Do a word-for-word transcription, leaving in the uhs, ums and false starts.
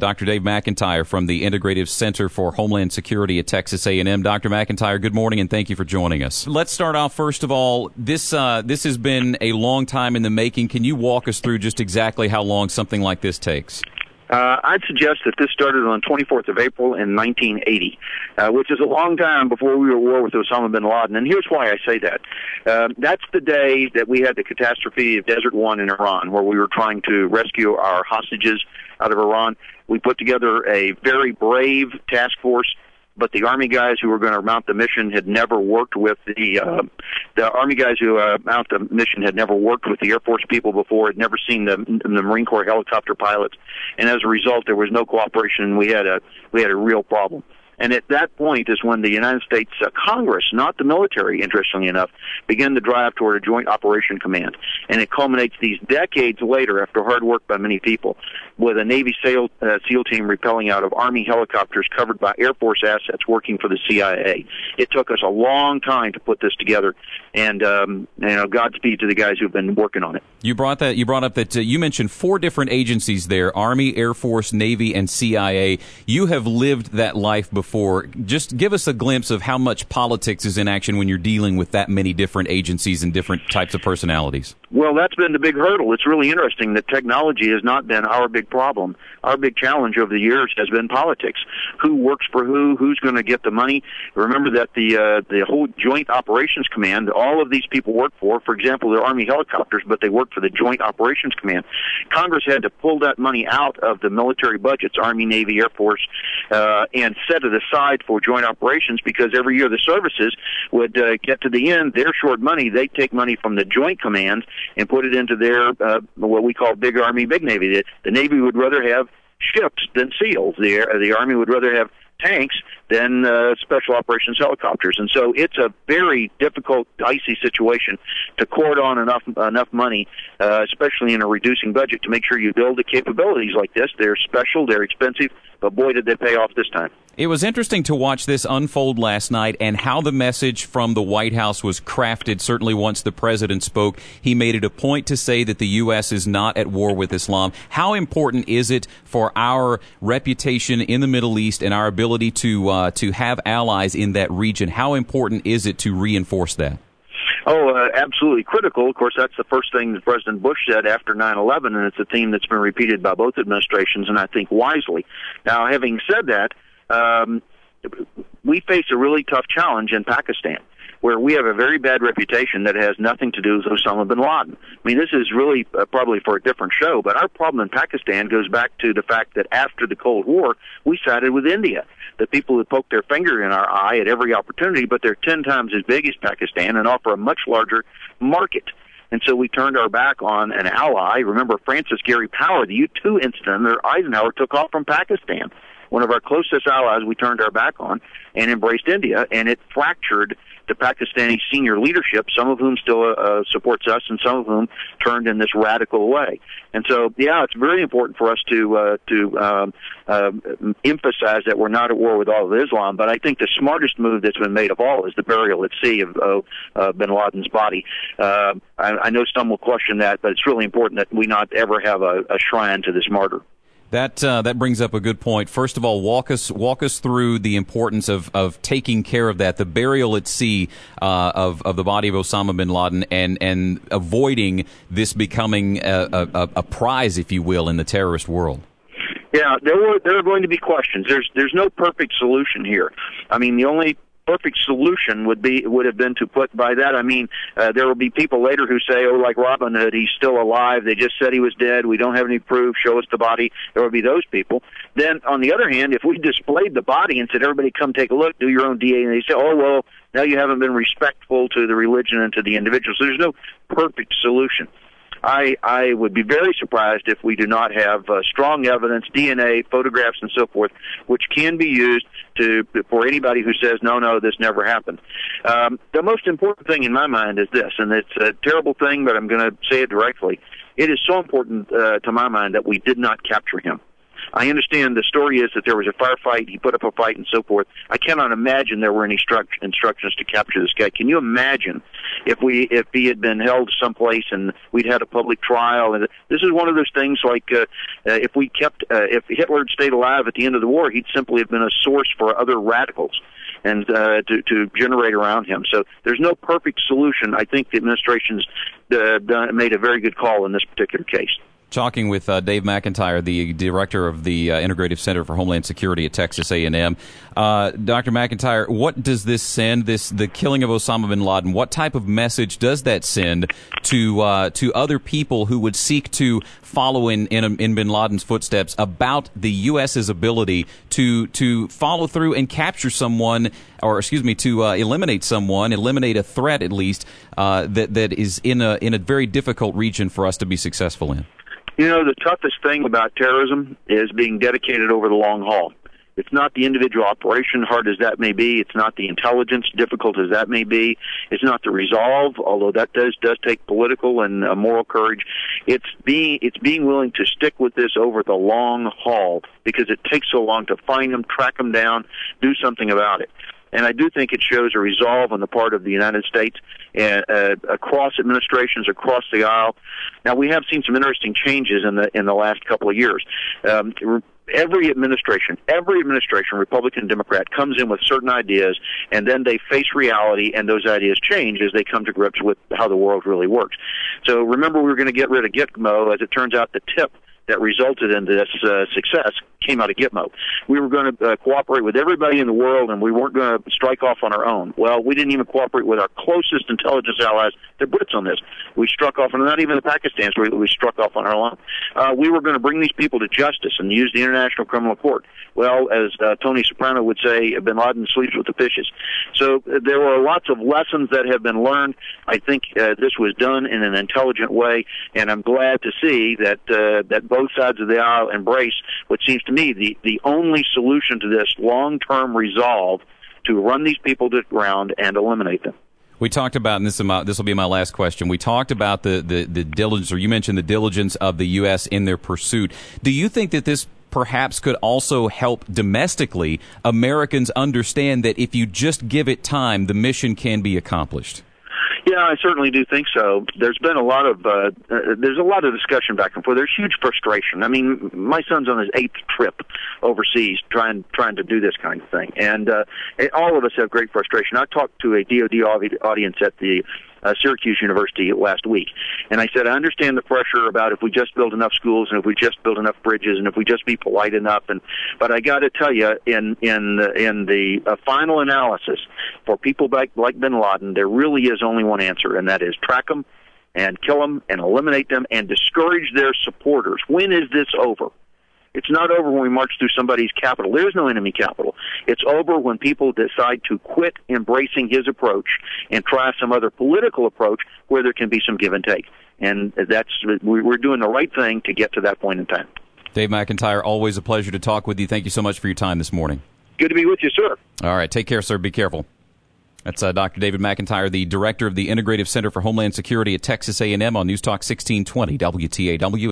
Doctor Dave McIntyre from the Integrative Center for Homeland Security at Texas A and M. Doctor McIntyre, good morning, and thank you for joining us. Let's start off, first of all, this uh, this has been a long time in the making. Can you walk us through just exactly how long something like this takes? Uh, I'd suggest that this started on the twenty-fourth of April in nineteen eighty, uh, which is a long time before we were at war with Osama bin Laden. And here's why I say that. Uh, that's the day that we had the catastrophe of Desert One in Iran, where we were trying to rescue our hostages out of Iran. We put together a very brave task force, but the Army guys who were going to mount the mission had never worked with the uh, the Army guys who uh, mount the mission had never worked with the Air Force people before, had never seen the, the Marine Corps helicopter pilots, and as a result, there was no cooperation. We had a we had a real problem. And at that point is when the United States uh, Congress, not the military, interestingly enough, began the drive toward a Joint Operation Command. And it culminates these decades later, after hard work by many people, with a Navy SEAL, uh, SEAL team repelling out of Army helicopters covered by Air Force assets working for the C I A. It took us a long time to put this together, and um, you know, Godspeed to the guys who've been working on it. You brought that. You brought up that uh, you mentioned four different agencies there: Army, Air Force, Navy, and C I A. You have lived that life before. Just give us a glimpse of how much politics is in action when you're dealing with that many different agencies and different types of personalities. Well, that's been the big hurdle. It's really interesting that technology has not been our big problem. Our big challenge over the years has been politics. Who works for who? Who's going to get the money? Remember that the uh, the whole Joint Operations Command, all of these people work for, for example, they're Army helicopters, but they work for the Joint Operations Command. Congress had to pull that money out of the military budgets, Army, Navy, Air Force, uh, and set it aside for joint operations, because every year the services would uh, get to the end, they're short money. They take money from the Joint Command and put it into their uh, what we call big Army, big Navy. The, the Navy would rather have ships than SEALs. The, uh, the Army would rather have tanks than uh, special operations helicopters. And so it's a very difficult, dicey situation to cord on enough enough money, uh, especially in a reducing budget, to make sure you build the capabilities like this. They're special, they're expensive, but boy, did they pay off this time. It was interesting to watch this unfold last night and how the message from the White House was crafted. Certainly once the president spoke, he made it a point to say that the U S is not at war with Islam. How important is it for our reputation in the Middle East and our ability to uh, to have allies in that region? How important is it to reinforce that? Oh, uh, absolutely critical. Of course, that's the first thing that President Bush said after nine eleven, and it's a theme that's been repeated by both administrations, and I think wisely. Now, having said that, um, we face a really tough challenge in Pakistan, where we have a very bad reputation that has nothing to do with Osama bin Laden. I mean, this is really uh, probably for a different show, but our problem in Pakistan goes back to the fact that after the Cold War, we sided with India. The people who poke their finger in our eye at every opportunity, but they're ten times as big as Pakistan and offer a much larger market. And so we turned our back on an ally. Remember Francis Gary Power, the U two incident, or Eisenhower took off from Pakistan. One of our closest allies we turned our back on and embraced India, and it fractured the Pakistani senior leadership, some of whom still uh, supports us and some of whom turned in this radical way. And so, yeah, it's very important for us to uh, to um, uh, emphasize that we're not at war with all of Islam, but I think the smartest move that's been made of all is the burial at sea of uh, uh, bin Laden's body. Uh, I, I know some will question that, but it's really important that we not ever have a, a shrine to this martyr. That uh, that brings up a good point. First of all, walk us walk us through the importance of, of taking care of that, the burial at sea uh, of of the body of Osama bin Laden, and and avoiding this becoming a, a, a prize, if you will, in the terrorist world. Yeah, there were there are going to be questions. There's there's no perfect solution here. I mean, the only perfect solution would be would have been to put by that I mean uh, there will be people later who say, oh, like Robin Hood, he's still alive, they just said he was dead, we don't have any proof, show us the body. There will be those people. Then on the other hand, if we displayed the body and said, everybody come take a look, do your own D N A, and they say, oh, well, now you haven't been respectful to the religion and to the individual. So there's no perfect solution. I, I would be very surprised if we do not have uh, strong evidence, D N A, photographs, and so forth, which can be used to for anybody who says, no, no, this never happened. Um, the most important thing in my mind is this, and it's a terrible thing, but I'm going to say it directly. It is so important uh, to my mind that we did not capture him. I understand the story is that there was a firefight, he put up a fight and so forth. I cannot imagine there were any instruct- instructions to capture this guy. Can you imagine if we if he had been held someplace and we'd had a public trial? And this is one of those things like uh, uh, if we kept uh, if Hitler had stayed alive at the end of the war, he'd simply have been a source for other radicals and uh, to, to generate around him. So there's no perfect solution. I think the administration's uh, done, made a very good call in this particular case. Talking with uh, Dave McIntyre, the director of the uh, Integrative Center for Homeland Security at Texas A and M. Uh, Doctor McIntyre, what does this send, this the killing of Osama bin Laden, what type of message does that send to uh, to other people who would seek to follow in, in, in bin Laden's footsteps about the U S's ability to to follow through and capture someone, or excuse me, to uh, eliminate someone, eliminate a threat at least, uh, that, that is in a in a very difficult region for us to be successful in? You know, the toughest thing about terrorism is being dedicated over the long haul. It's not the individual operation, hard as that may be. It's not the intelligence, difficult as that may be. It's not the resolve, although that does does take political and uh, moral courage. It's being it's being willing to stick with this over the long haul because it takes so long to find them, track them down, do something about it. And I do think it shows a resolve on the part of the United States and uh, across administrations, across the aisle. Now, we have seen some interesting changes in the in the last couple of years. Um, every administration, every administration, Republican, Democrat, comes in with certain ideas, and then they face reality, and those ideas change as they come to grips with how the world really works. So remember, we were going to get rid of Gitmo. As it turns out, the tip that resulted in this uh, success came out of Gitmo. We were going to uh, cooperate with everybody in the world, and we weren't going to strike off on our own. Well, we didn't even cooperate with our closest intelligence allies, the Brits, on this. We struck off, and not even the Pakistans, we, we struck off on our own. Uh, we were going to bring these people to justice and use the International Criminal Court. Well, as uh, Tony Soprano would say, bin Laden sleeps with the fishes. So uh, there were lots of lessons that have been learned. I think uh, this was done in an intelligent way, and I'm glad to see that uh, that both sides of the aisle embrace what seems to me the, the only solution to this long-term resolve to run these people to the ground and eliminate them. We talked about, and this, is my, this will be my last question, we talked about the, the, the diligence, or you mentioned the diligence of the U S in their pursuit. Do you think that this perhaps could also help domestically Americans understand that if you just give it time, the mission can be accomplished? Yeah, I certainly do think so. There's been a lot of uh, uh, there's a lot of discussion back and forth. There's huge frustration. I mean, my son's on his eighth trip overseas trying trying to do this kind of thing, and uh, all of us have great frustration. I talked to a D O D audience at the Uh, Syracuse University last week. And I said, I understand the pressure about if we just build enough schools and if we just build enough bridges and if we just be polite enough. And but I got to tell you, in in the, in the uh, final analysis, for people like, like bin Laden, there really is only one answer, and that is track them and kill them and eliminate them and discourage their supporters. When is this over? It's not over when we march through somebody's capital. There is no enemy capital. It's over when people decide to quit embracing his approach and try some other political approach where there can be some give and take. And that's we're doing the right thing to get to that point in time. Dave McIntyre, always a pleasure to talk with you. Thank you so much for your time this morning. Good to be with you, sir. All right. Take care, sir. Be careful. That's uh, Doctor David McIntyre, the director of the Integrative Center for Homeland Security at Texas A and M on News Talk sixteen twenty W T A W.